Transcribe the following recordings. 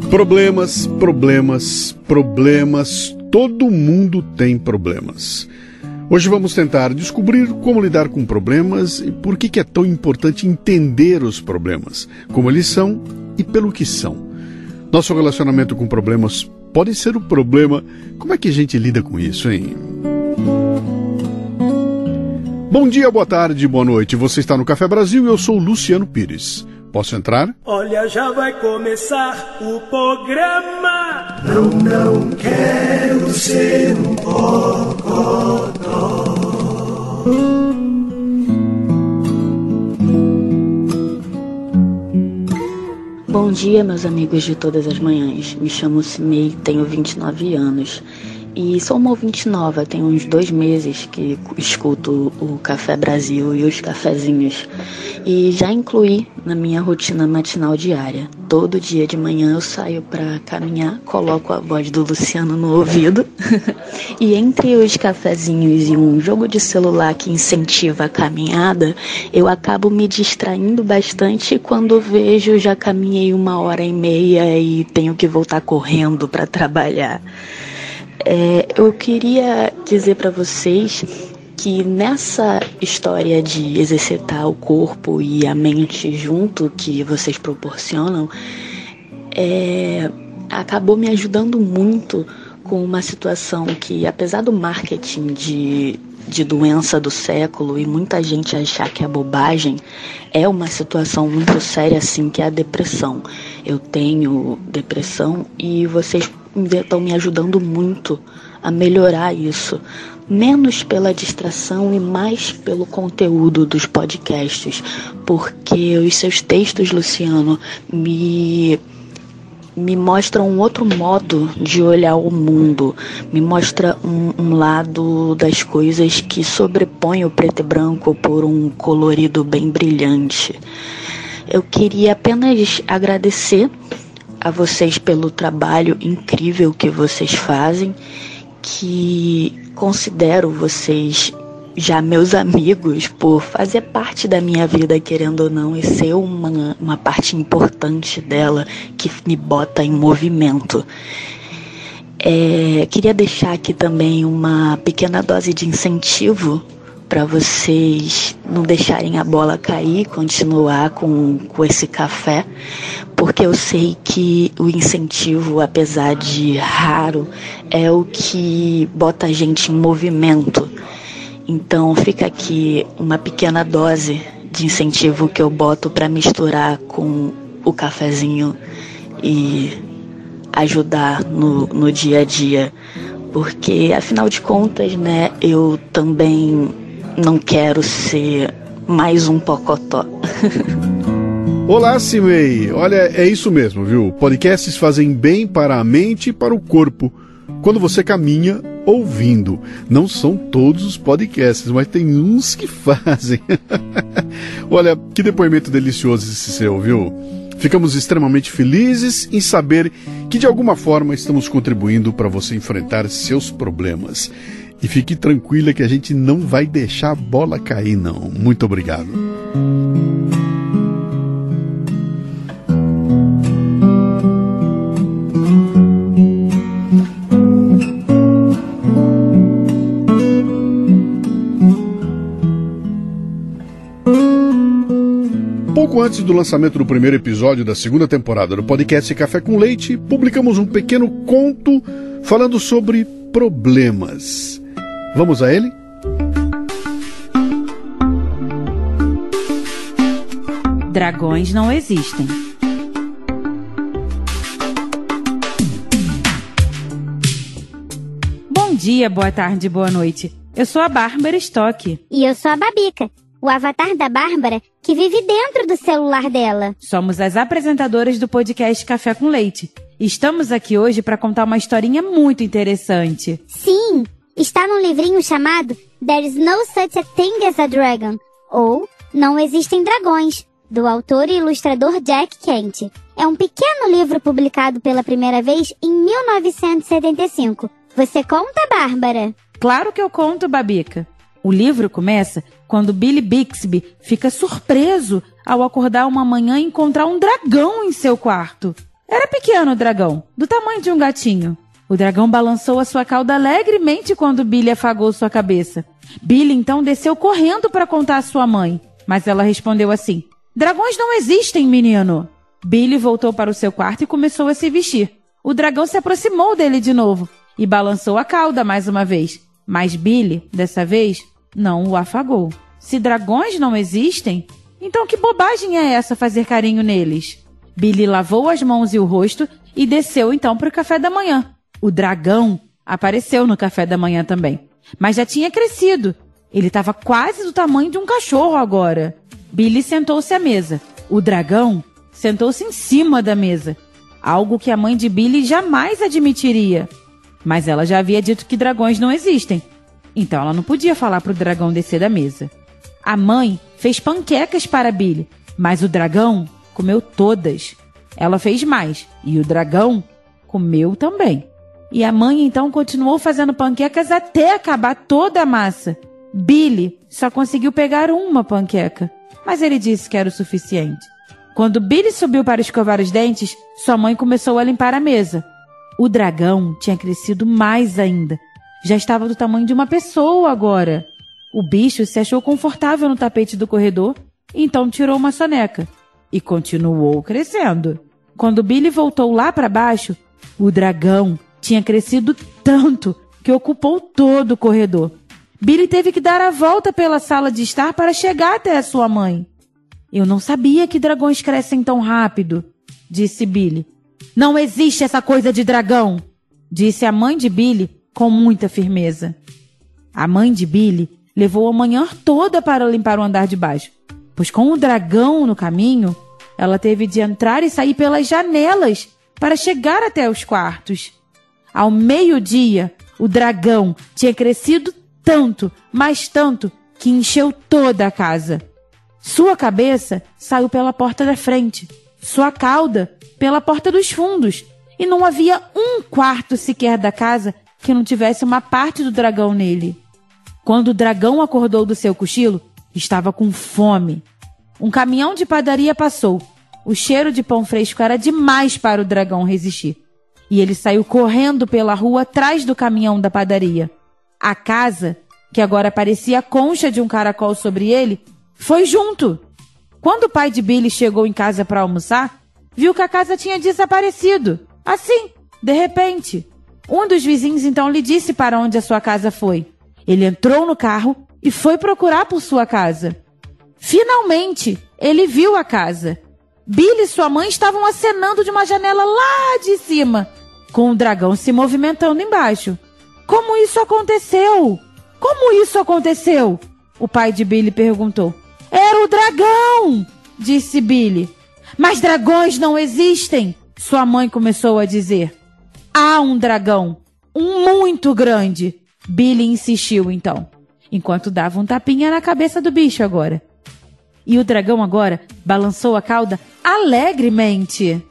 Problemas, problemas, problemas. Todo mundo tem problemas. Hoje vamos tentar descobrir como lidar com problemas e por que é tão importante entender os problemas, como eles são e pelo que são. Nosso relacionamento com problemas pode ser um problema. Como é que a gente lida com isso, hein? Bom dia, boa tarde, boa noite. Você está no Café Brasil e eu sou o Luciano Pires. Posso entrar? Olha, já vai começar o programa. Não quero ser um bocodó. Bom dia, meus amigos de todas as manhãs. Me chamo Cimei, tenho 29 anos. E sou uma ouvinte nova, tem uns 2 meses que escuto o Café Brasil e os cafezinhos. E já incluí na minha rotina matinal diária. Todo dia de manhã eu saio para caminhar, coloco a voz do Luciano no ouvido. E entre os cafezinhos e um jogo de celular que incentiva a caminhada, eu acabo me distraindo bastante quando vejo já caminhei 1h30 e tenho que voltar correndo para trabalhar. Eu queria dizer para vocês que nessa história de exercitar o corpo e a mente junto que vocês proporcionam, acabou me ajudando muito com uma situação que, apesar do marketing de doença do século e muita gente achar que é bobagem, é uma situação muito séria assim, que é a depressão. Eu tenho depressão e vocês estão me ajudando muito a melhorar isso, menos pela distração e mais pelo conteúdo dos podcasts, porque os seus textos, Luciano, me mostram um outro modo de olhar o mundo, me mostra um lado das coisas que sobrepõe o preto e branco por um colorido bem brilhante. Eu queria apenas agradecer a vocês pelo trabalho incrível que vocês fazem, que considero vocês já meus amigos por fazer parte da minha vida, querendo ou não, e ser uma parte importante dela que me bota em movimento. Queria deixar aqui também uma pequena dose de incentivo para vocês não deixarem a bola cair, continuar com esse café, porque eu sei que o incentivo, apesar de raro, é o que bota a gente em movimento. Então fica aqui uma pequena dose de incentivo que eu boto para misturar com o cafezinho e ajudar no dia a dia, porque afinal de contas, né, eu também não quero ser mais um pocotó. Olá, Cimei. Olha, é isso mesmo, viu? Podcasts fazem bem para a mente e para o corpo quando você caminha ouvindo. Não são todos os podcasts, mas tem uns que fazem. Olha, que depoimento delicioso esse seu, viu? Ficamos extremamente felizes em saber que de alguma forma estamos contribuindo para você enfrentar seus problemas. E fique tranquila que a gente não vai deixar a bola cair, não. Muito obrigado. Pouco antes do lançamento do primeiro episódio da segunda temporada do podcast Café com Leite, publicamos um pequeno conto falando sobre problemas. Vamos a ele? Dragões não existem. Bom dia, boa tarde, boa noite. Eu sou a Bárbara Stock. E eu sou a Babica, o avatar da Bárbara que vive dentro do celular dela. Somos as apresentadoras do podcast Café com Leite. Estamos aqui hoje para contar uma historinha muito interessante. Sim, está num livrinho chamado There's No Such a Thing as a Dragon, ou Não Existem Dragões, do autor e ilustrador Jack Kent. É um pequeno livro publicado pela primeira vez em 1975. Você conta, Bárbara? Claro que eu conto, Babica. O livro começa quando Billy Bixby fica surpreso ao acordar uma manhã e encontrar um dragão em seu quarto. Era pequeno o dragão, do tamanho de um gatinho. O dragão balançou a sua cauda alegremente quando Billy afagou sua cabeça. Billy então desceu correndo para contar à sua mãe, mas ela respondeu assim: dragões não existem, menino. Billy voltou para o seu quarto e começou a se vestir. O dragão se aproximou dele de novo e balançou a cauda mais uma vez. Mas Billy, dessa vez, não o afagou. Se dragões não existem, então que bobagem é essa fazer carinho neles? Billy lavou as mãos e o rosto e desceu então para o café da manhã. O dragão apareceu no café da manhã também, mas já tinha crescido. Ele estava quase do tamanho de um cachorro agora. Billy sentou-se à mesa. O dragão sentou-se em cima da mesa, algo que a mãe de Billy jamais admitiria. Mas ela já havia dito que dragões não existem, então ela não podia falar para o dragão descer da mesa. A mãe fez panquecas para Billy, mas o dragão comeu todas. Ela fez mais e o dragão comeu também. E a mãe então continuou fazendo panquecas até acabar toda a massa. Billy só conseguiu pegar uma panqueca, mas ele disse que era o suficiente. Quando Billy subiu para escovar os dentes, sua mãe começou a limpar a mesa. O dragão tinha crescido mais ainda. Já estava do tamanho de uma pessoa agora. O bicho se achou confortável no tapete do corredor, então tirou uma soneca e continuou crescendo. Quando Billy voltou lá para baixo, o dragão tinha crescido tanto que ocupou todo o corredor. Billy teve que dar a volta pela sala de estar para chegar até a sua mãe. Eu não sabia que dragões crescem tão rápido, disse Billy. Não existe essa coisa de dragão, disse a mãe de Billy com muita firmeza. A mãe de Billy levou a manhã toda para limpar o andar de baixo, pois com o dragão no caminho, ela teve de entrar e sair pelas janelas para chegar até os quartos. Ao meio-dia, o dragão tinha crescido tanto, mas tanto, que encheu toda a casa. Sua cabeça saiu pela porta da frente, sua cauda pela porta dos fundos, e não havia um quarto sequer da casa que não tivesse uma parte do dragão nele. Quando o dragão acordou do seu cochilo, estava com fome. Um caminhão de padaria passou. O cheiro de pão fresco era demais para o dragão resistir. E ele saiu correndo pela rua atrás do caminhão da padaria. A casa, que agora parecia a concha de um caracol sobre ele, foi junto. Quando o pai de Billy chegou em casa para almoçar, viu que a casa tinha desaparecido. Assim, de repente. Um dos vizinhos então lhe disse para onde a sua casa foi. Ele entrou no carro e foi procurar por sua casa. Finalmente, ele viu a casa. Billy e sua mãe estavam acenando de uma janela lá de cima, com o dragão se movimentando embaixo. Como isso aconteceu? Como isso aconteceu? O pai de Billy perguntou. Era o dragão, disse Billy. Mas dragões não existem, sua mãe começou a dizer. Há um dragão, um muito grande. Billy insistiu então, enquanto dava um tapinha na cabeça do bicho agora. E o dragão agora balançou a cauda alegremente.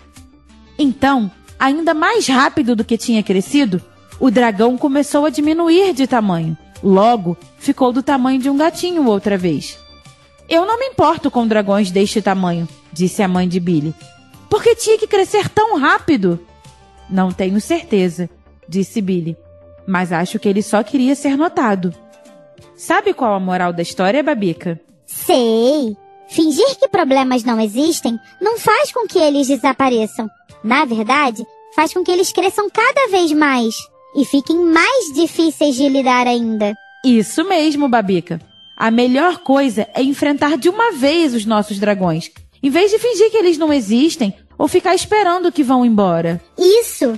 Então, ainda mais rápido do que tinha crescido, o dragão começou a diminuir de tamanho. Logo, ficou do tamanho de um gatinho outra vez. Eu não me importo com dragões deste tamanho, disse a mãe de Billy. Por que tinha que crescer tão rápido? Não tenho certeza, disse Billy. Mas acho que ele só queria ser notado. Sabe qual a moral da história, Babica? Sei. Fingir que problemas não existem não faz com que eles desapareçam. Na verdade, faz com que eles cresçam cada vez mais e fiquem mais difíceis de lidar ainda. Isso mesmo, Babica. A melhor coisa é enfrentar de uma vez os nossos dragões, em vez de fingir que eles não existem ou ficar esperando que vão embora. Isso!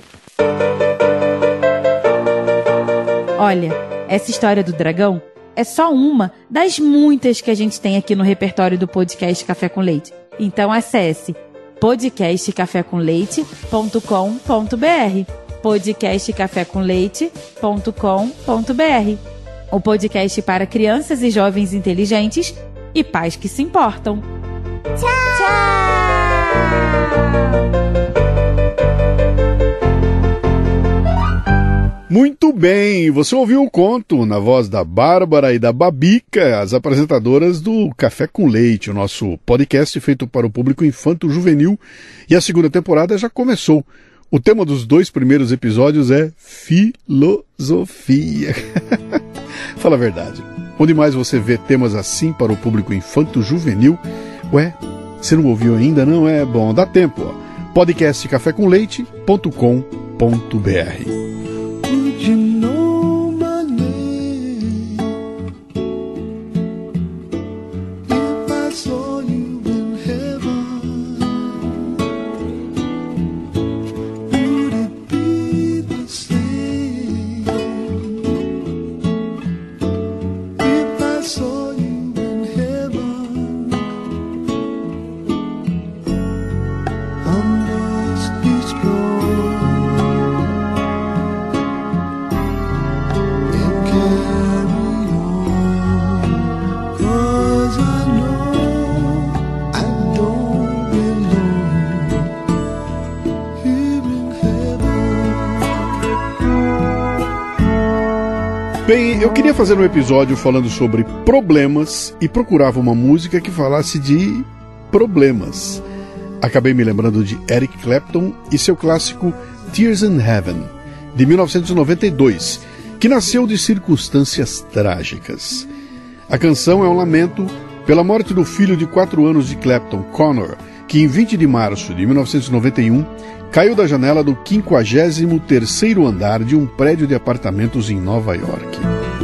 Olha, essa história do dragão é só uma das muitas que a gente tem aqui no repertório do podcast Café com Leite. Então acesse podcastcafécomleite.com.br podcastcafécomleite.com.br O podcast para crianças e jovens inteligentes e pais que se importam. Tchau! Muito bem, você ouviu o conto na voz da Bárbara e da Babica, as apresentadoras do Café com Leite, o nosso podcast feito para o público infanto-juvenil, e a segunda temporada já começou. O tema dos 2 primeiros episódios é filosofia. Fala a verdade, onde mais você vê temas assim para o público infanto-juvenil? Ué, você não ouviu ainda, não? É bom, dá tempo, ó. podcastcafécomleite.com.br. You know my name. If I saw you in heaven, would it be the same? If I saw you in heaven, I must be strong. Bem, eu queria fazer um episódio falando sobre problemas e procurava uma música que falasse de problemas. Acabei me lembrando de Eric Clapton e seu clássico Tears in Heaven, de 1992, que nasceu de circunstâncias trágicas. A canção é um lamento pela morte do filho de 4 anos de Clapton, Connor, que em 20 de março de 1991 caiu da janela do 53º andar de um prédio de apartamentos em Nova York.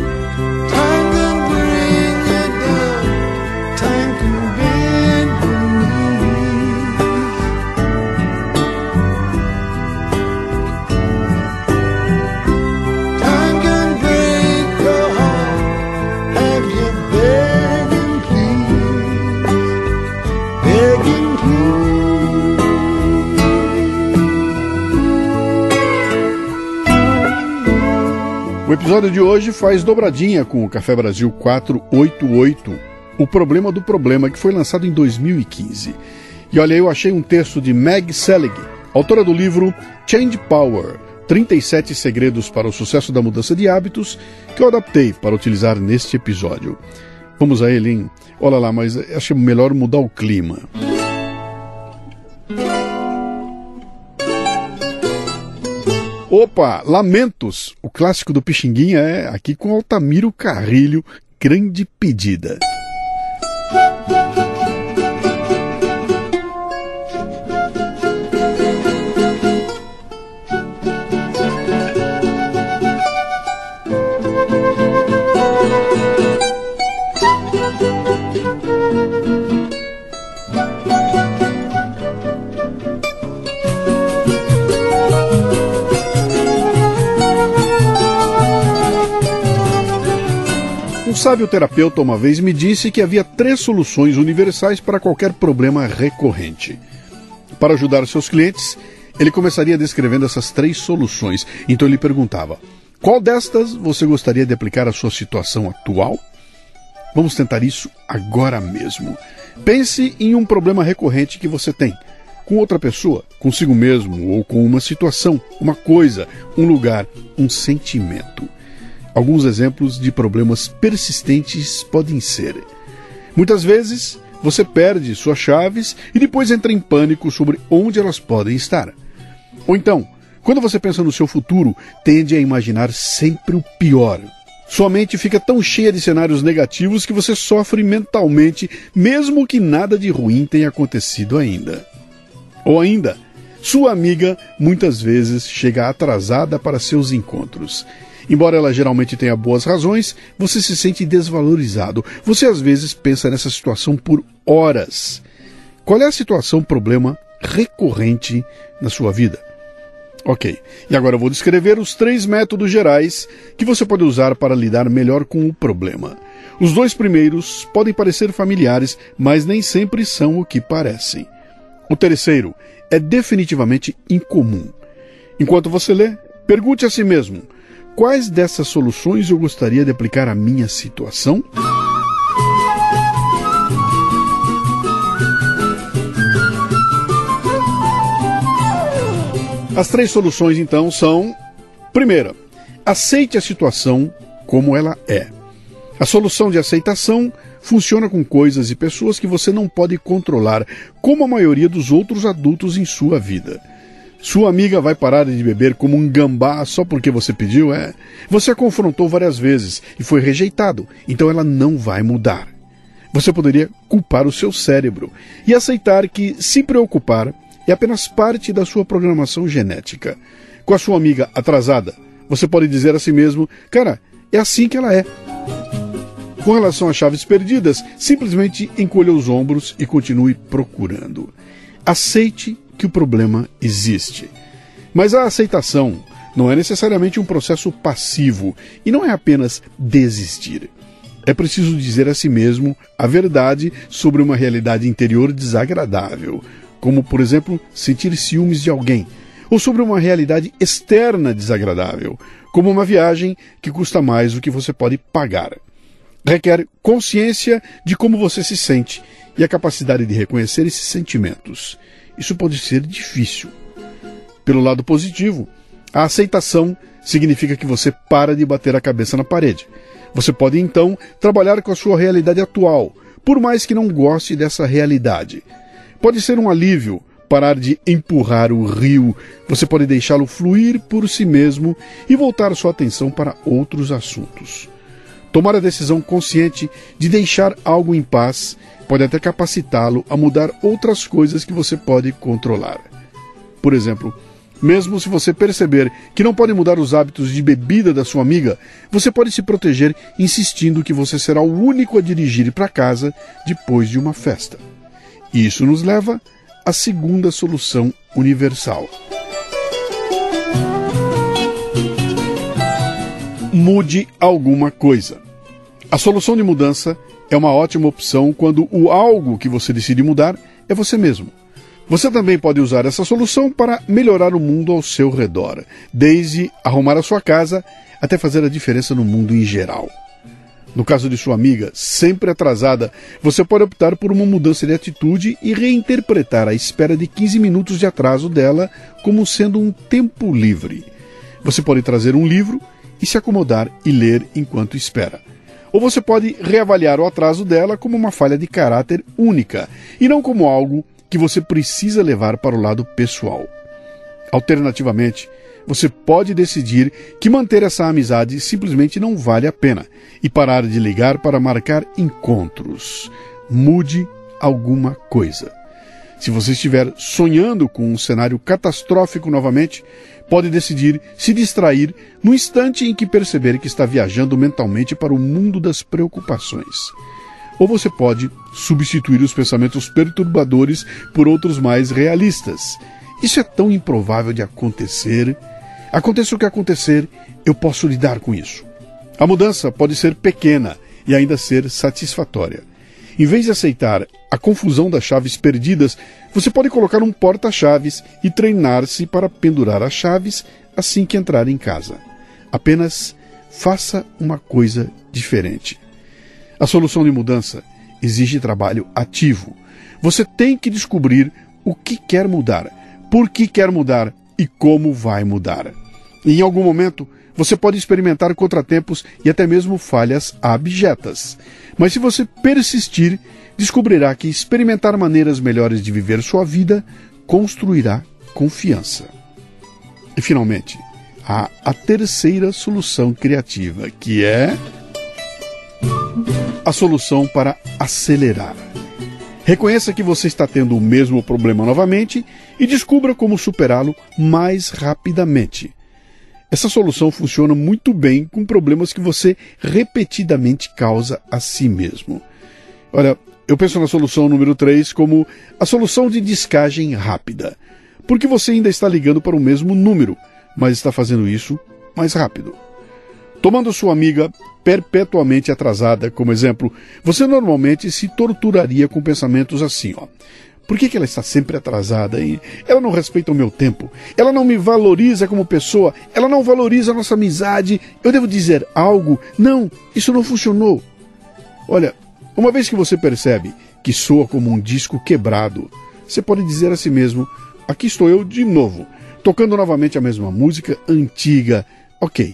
O episódio de hoje faz dobradinha com o Café Brasil 488, O Problema do Problema, que foi lançado em 2015. E olha, eu achei um texto de Meg Selig, autora do livro Change Power, 37 segredos para o sucesso da mudança de hábitos, que eu adaptei para utilizar neste episódio. Vamos a ele, hein? Olha lá, mas achei melhor mudar o clima. Opa, Lamentos, o clássico do Pixinguinha é aqui com Altamiro Carrilho, Grande Pedida. Um sábio terapeuta uma vez me disse que havia 3 soluções universais para qualquer problema recorrente. Para ajudar seus clientes, ele começaria descrevendo essas 3 soluções. Então ele perguntava: qual destas você gostaria de aplicar à sua situação atual? Vamos tentar isso agora mesmo. Pense em um problema recorrente que você tem, com outra pessoa, consigo mesmo ou com uma situação, uma coisa, um lugar, um sentimento. Alguns exemplos de problemas persistentes podem ser: muitas vezes você perde suas chaves e depois entra em pânico sobre onde elas podem estar. Ou então, quando você pensa no seu futuro, tende a imaginar sempre o pior. Sua mente fica tão cheia de cenários negativos que você sofre mentalmente, mesmo que nada de ruim tenha acontecido ainda. Ou ainda, sua amiga muitas vezes chega atrasada para seus encontros. Embora ela geralmente tenha boas razões, você se sente desvalorizado. Você às vezes pensa nessa situação por horas. Qual é a situação, problema recorrente na sua vida? Ok, e agora eu vou descrever os 3 métodos gerais que você pode usar para lidar melhor com o problema. Os 2 primeiros podem parecer familiares, mas nem sempre são o que parecem. O terceiro é definitivamente incomum. Enquanto você lê, pergunte a si mesmo: quais dessas soluções eu gostaria de aplicar à minha situação? As 3 soluções, então, são: primeira, Aceite a situação como ela é. A solução de aceitação funciona com coisas e pessoas que você não pode controlar, como a maioria dos outros adultos em sua vida. Sua amiga vai parar de beber como um gambá só porque você pediu? Você a confrontou várias vezes e foi rejeitado, então ela não vai mudar. Você poderia culpar o seu cérebro e aceitar que se preocupar é apenas parte da sua programação genética. Com a sua amiga atrasada, você pode dizer a si mesmo, cara, é assim que ela é. Com relação às chaves perdidas, simplesmente encolha os ombros e continue procurando. Aceite que o problema existe. Mas a aceitação não é necessariamente um processo passivo e não é apenas desistir. É preciso dizer a si mesmo a verdade sobre uma realidade interior desagradável, como, por exemplo, sentir ciúmes de alguém, ou sobre uma realidade externa desagradável, como uma viagem que custa mais do que você pode pagar. Requer consciência de como você se sente e a capacidade de reconhecer esses sentimentos. Isso pode ser difícil. Pelo lado positivo, a aceitação significa que você para de bater a cabeça na parede. Você pode, então, trabalhar com a sua realidade atual, por mais que não goste dessa realidade. Pode ser um alívio parar de empurrar o rio. Você pode deixá-lo fluir por si mesmo e voltar sua atenção para outros assuntos. Tomar a decisão consciente de deixar algo em paz pode até capacitá-lo a mudar outras coisas que você pode controlar. Por exemplo, mesmo se você perceber que não pode mudar os hábitos de bebida da sua amiga, você pode se proteger insistindo que você será o único a dirigir para casa depois de uma festa. Isso nos leva à segunda solução universal. Mude alguma coisa. A solução de mudança é uma ótima opção quando o algo que você decide mudar é você mesmo. Você também pode usar essa solução para melhorar o mundo ao seu redor, desde arrumar a sua casa até fazer a diferença no mundo em geral. No caso de sua amiga, sempre atrasada, você pode optar por uma mudança de atitude e reinterpretar a espera de 15 minutos de atraso dela como sendo um tempo livre. Você pode trazer um livro e se acomodar e ler enquanto espera. Ou você pode reavaliar o atraso dela como uma falha de caráter única, e não como algo que você precisa levar para o lado pessoal. Alternativamente, você pode decidir que manter essa amizade simplesmente não vale a pena e parar de ligar para marcar encontros. Mude alguma coisa. Se você estiver sonhando com um cenário catastrófico novamente, pode decidir se distrair no instante em que perceber que está viajando mentalmente para o mundo das preocupações. Ou você pode substituir os pensamentos perturbadores por outros mais realistas. Isso é tão improvável de acontecer. Aconteça o que acontecer, eu posso lidar com isso. A mudança pode ser pequena e ainda ser satisfatória. Em vez de aceitar a confusão das chaves perdidas, você pode colocar um porta-chaves e treinar-se para pendurar as chaves assim que entrar em casa. Apenas faça uma coisa diferente. A solução de mudança exige trabalho ativo. Você tem que descobrir o que quer mudar, por que quer mudar e como vai mudar. E em algum momento, você pode experimentar contratempos e até mesmo falhas abjetas. Mas se você persistir, descobrirá que experimentar maneiras melhores de viver sua vida construirá confiança. E finalmente, há a terceira solução criativa, que é a solução para acelerar. Reconheça que você está tendo o mesmo problema novamente e descubra como superá-lo mais rapidamente. Essa solução funciona muito bem com problemas que você repetidamente causa a si mesmo. Olha, eu penso na solução número 3 como a solução de descagem rápida. Porque você ainda está ligando para o mesmo número, mas está fazendo isso mais rápido. Tomando sua amiga perpetuamente atrasada como exemplo, você normalmente se torturaria com pensamentos assim, Por que ela está sempre atrasada? Ela não respeita o meu tempo. Ela não me valoriza como pessoa. Ela não valoriza a nossa amizade. Eu devo dizer algo? Não, isso não funcionou. Olha, uma vez que você percebe que soa como um disco quebrado, você pode dizer a si mesmo, aqui estou eu de novo, tocando novamente a mesma música antiga. Ok,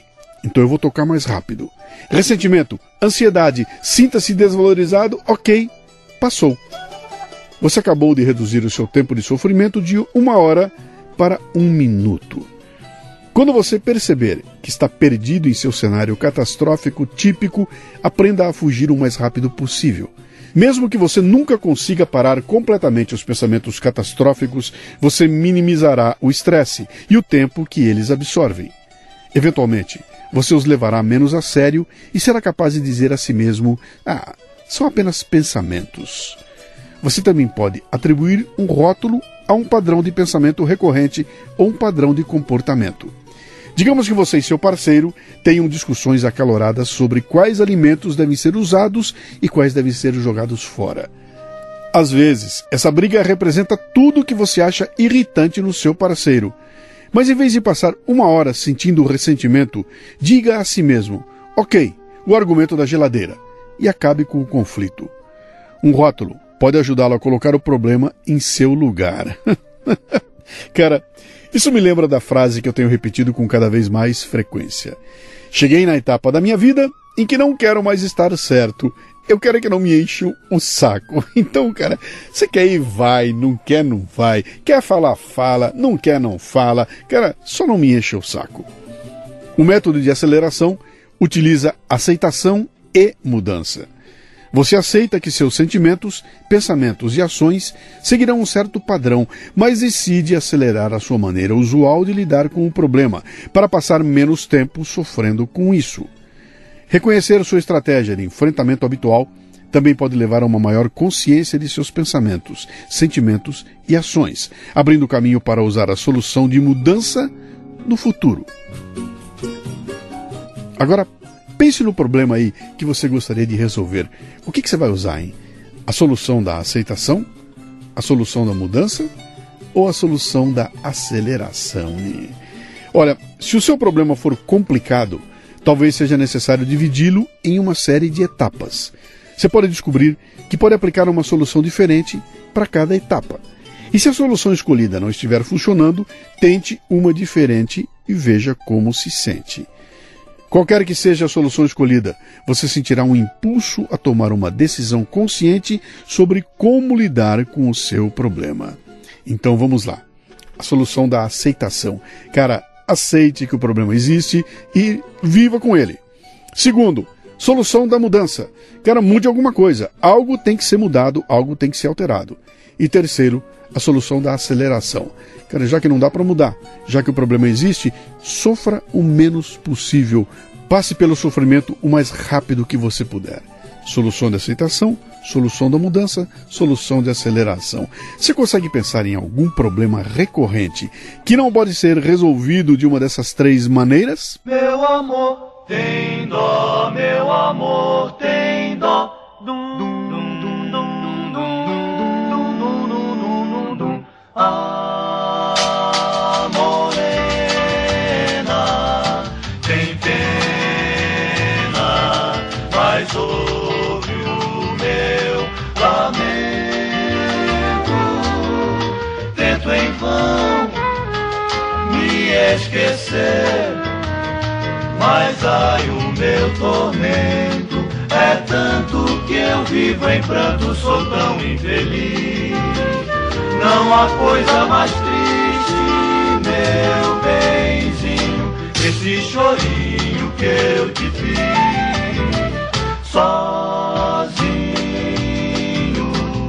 então eu vou tocar mais rápido. Ressentimento, ansiedade, sinta-se desvalorizado, ok, passou. Você acabou de reduzir o seu tempo de sofrimento de 1 hora para 1 minuto. Quando você perceber que está perdido em seu cenário catastrófico típico, aprenda a fugir o mais rápido possível. Mesmo que você nunca consiga parar completamente os pensamentos catastróficos, você minimizará o estresse e o tempo que eles absorvem. Eventualmente, você os levará menos a sério e será capaz de dizer a si mesmo: são apenas pensamentos. Você também pode atribuir um rótulo a um padrão de pensamento recorrente ou um padrão de comportamento. Digamos que você e seu parceiro tenham discussões acaloradas sobre quais alimentos devem ser usados e quais devem ser jogados fora. Às vezes, essa briga representa tudo o que você acha irritante no seu parceiro. Mas em vez de passar 1 hora sentindo o ressentimento, diga a si mesmo: ok, o argumento da geladeira, e acabe com o conflito. Um rótulo pode ajudá-lo a colocar o problema em seu lugar. Cara, isso me lembra da frase que eu tenho repetido com cada vez mais frequência. Cheguei na etapa da minha vida em que não quero mais estar certo. Eu quero que não me encham o saco. Então, cara, você quer ir, vai. Não quer, não vai. Quer falar, fala. Não quer, não fala. Cara, só não me enche o saco. O método de aceleração utiliza aceitação e mudança. Você aceita que seus sentimentos, pensamentos e ações seguirão um certo padrão, mas decide acelerar a sua maneira usual de lidar com o problema, para passar menos tempo sofrendo com isso. Reconhecer sua estratégia de enfrentamento habitual também pode levar a uma maior consciência de seus pensamentos, sentimentos e ações, abrindo caminho para usar a solução de mudança no futuro. Agora, pense no problema aí que você gostaria de resolver. O que você vai usar, hein? A solução da aceitação? A solução da mudança? Ou a solução da aceleração? Olha, se o seu problema for complicado, talvez seja necessário dividi-lo em uma série de etapas. Você pode descobrir que pode aplicar uma solução diferente para cada etapa. E se a solução escolhida não estiver funcionando, tente uma diferente e veja como se sente. Qualquer que seja a solução escolhida, você sentirá um impulso a tomar uma decisão consciente sobre como lidar com o seu problema. Então vamos lá. A solução da aceitação. Cara, aceite que o problema existe e viva com ele. Segundo, solução da mudança. Cara, mude alguma coisa. Algo tem que ser mudado, algo tem que ser alterado. E terceiro, a solução da aceleração. Cara, já que não dá para mudar, já que o problema existe, sofra o menos possível. Passe pelo sofrimento o mais rápido que você puder. Solução de aceitação, solução da mudança, solução de aceleração. Você consegue pensar em algum problema recorrente que não pode ser resolvido de uma dessas 3 maneiras? Meu amor tem dó, meu amor tem dó. Dum, dum, dum, dum, dum, dum, dum, dum, dum, dum, dum. Ah, morena, tem pena, mas ouve o meu lamento. Tento em vão me esquecer, mas ai, o meu tormento é tanto que eu vivo em pranto, sou tão infeliz. Não há coisa mais triste, meu benzinho, esse chorinho que eu te fiz sozinho.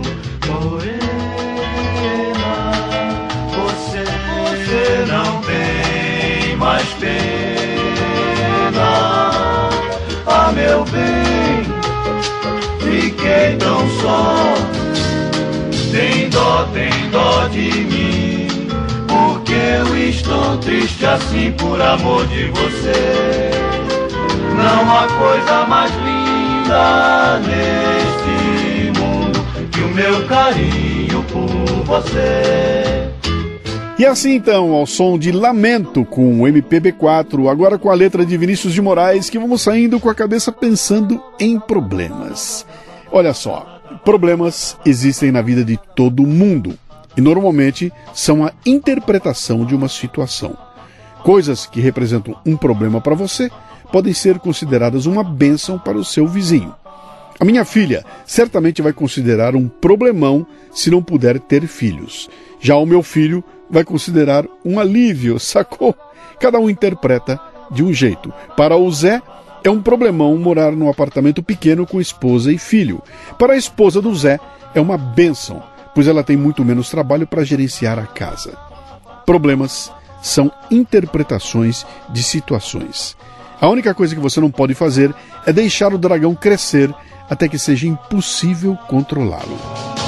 Morena, você não tem mais pena. Ah, meu bem, fiquei tão só. Tem dó de mim, porque eu estou triste assim por amor de você. Não há coisa mais linda neste mundo que o meu carinho por você. E assim então, ao som de Lamento com o MPB4, agora com a letra de Vinícius de Moraes, que vamos saindo com a cabeça pensando em problemas. Olha só, problemas existem na vida de todo mundo e normalmente são a interpretação de uma situação. Coisas que representam um problema para você podem ser consideradas uma bênção para o seu vizinho. A minha filha certamente vai considerar um problemão se não puder ter filhos. Já o meu filho vai considerar um alívio, sacou? Cada um interpreta de um jeito. Para o Zé, é um problemão morar num apartamento pequeno com esposa e filho. Para a esposa do Zé, é uma bênção, pois ela tem muito menos trabalho para gerenciar a casa. Problemas são interpretações de situações. A única coisa que você não pode fazer é deixar o dragão crescer até que seja impossível controlá-lo.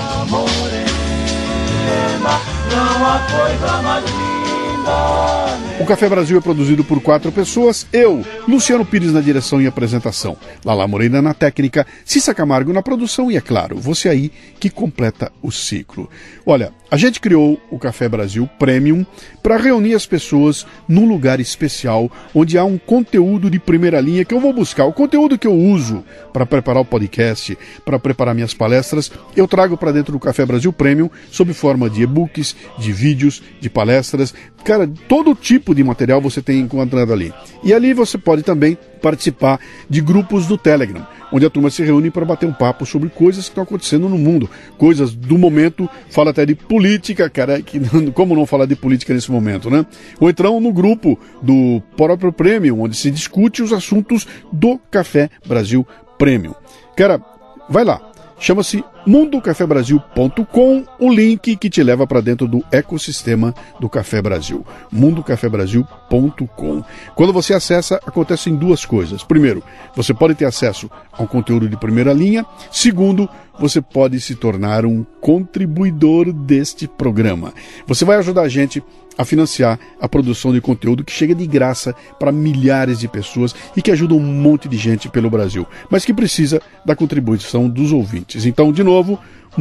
Não há coisa mais linda. O Café Brasil é produzido por 4 pessoas, eu, Luciano Pires na direção e apresentação, Lala Moreira na técnica, Cissa Camargo na produção e, é claro, você aí que completa o ciclo. Olha, a gente criou o Café Brasil Premium para reunir as pessoas num lugar especial, onde há um conteúdo de primeira linha que eu vou buscar. O conteúdo que eu uso para preparar o podcast, para preparar minhas palestras, eu trago para dentro do Café Brasil Premium, sob forma de e-books, de vídeos, de palestras. Cara, todo tipo de material você tem encontrado ali. E ali você pode também participar de grupos do Telegram, onde a turma se reúne para bater um papo sobre coisas que estão acontecendo no mundo, coisas do momento, fala até de política, cara, que, como não falar de política nesse momento, né? Ou então no grupo do próprio Premium, onde se discute os assuntos do Café Brasil Premium. Cara, vai lá. Chama-se mundocafebrasil.com, o link que te leva para dentro do ecossistema do Café Brasil. mundocafebrasil.com. Quando você acessa, acontecem 2 coisas. Primeiro, você pode ter acesso a um conteúdo de primeira linha. Segundo, você pode se tornar um contribuidor deste programa. Você vai ajudar a gente a financiar a produção de conteúdo que chega de graça para milhares de pessoas e que ajuda um monte de gente pelo Brasil, mas que precisa da contribuição dos ouvintes. Então, de novo,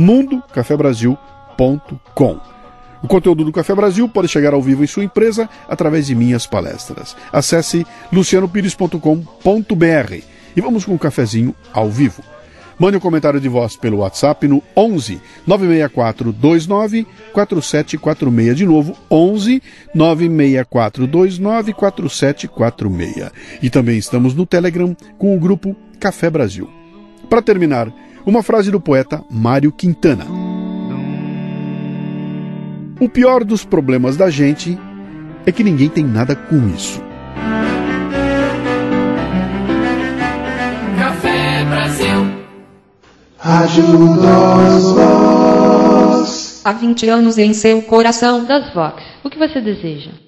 mundocafebrasil.com. O conteúdo do Café Brasil pode chegar ao vivo em sua empresa através de minhas palestras. Acesse lucianopires.com.br e vamos com um cafezinho ao vivo. Mande um comentário de voz pelo WhatsApp no 11 964 29 4746. De novo, 11 964 29 4746. E também estamos no Telegram com o grupo Café Brasil. Para terminar, uma frase do poeta Mário Quintana. O pior dos problemas da gente é que ninguém tem nada com isso. Café Brasil. Ajuda-os vós. Há 20 anos em seu coração das Vox. O que você deseja?